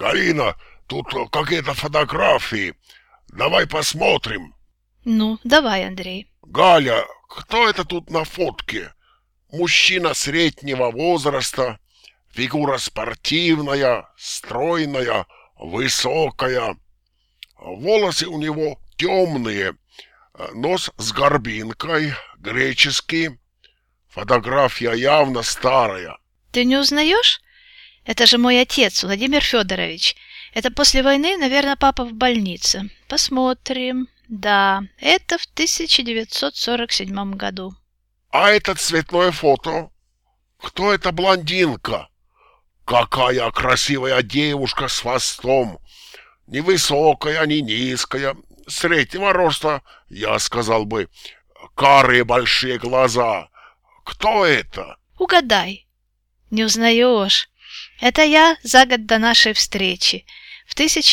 Галина, тут какие-то фотографии. Давай посмотрим. Ну, давай, Андрей. Галя, кто это тут на фотке? Мужчина среднего возраста, фигура спортивная, стройная, высокая. Волосы у него темные, нос с горбинкой, греческий. Фотография явно старая. Ты не узнаешь? Это же мой отец, Владимир Федорович. Это после войны, наверное, папа в больнице. Посмотрим. Да, это в 1947 году. А это цветное фото? Кто эта блондинка? Какая красивая девушка с хвостом. Ни высокая, ни низкая. Среднего роста, я сказал бы. Карие большие глаза. Кто это? Угадай. Не узнаешь. Это я за год до нашей встречи, в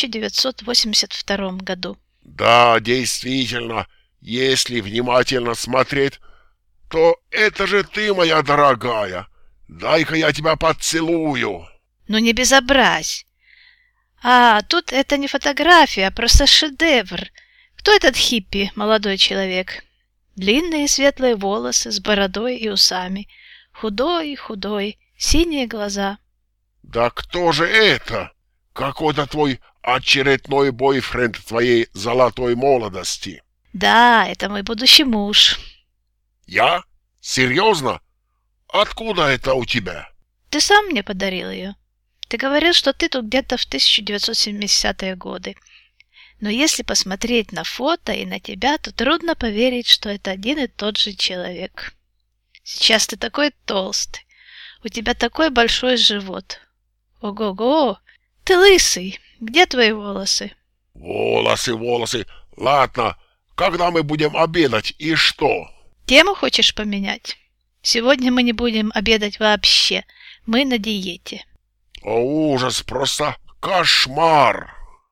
1982 году. Да, действительно, если внимательно смотреть, то это же ты, моя дорогая. Дай-ка я тебя поцелую. Ну не безобразь. А, тут это не фотография, а просто шедевр. Кто этот хиппи, молодой человек? Длинные светлые волосы с бородой и усами. Худой, синие глаза. Да кто же это? Какой-то твой очередной бойфренд твоей золотой молодости. Да, это мой будущий муж. Я? Серьезно? Откуда это у тебя? Ты сам мне подарил ее. Ты говорил, что ты тут где-то в 1970-е годы. Но если посмотреть на фото и на тебя, то трудно поверить, что это один и тот же человек. Сейчас ты такой толстый. У тебя такой большой живот. Ого-го! Ты лысый. Где твои волосы? Волосы. Ладно, когда мы будем обедать и что? Тему хочешь поменять? Сегодня мы не будем обедать вообще. Мы на диете. О, ужас, просто кошмар.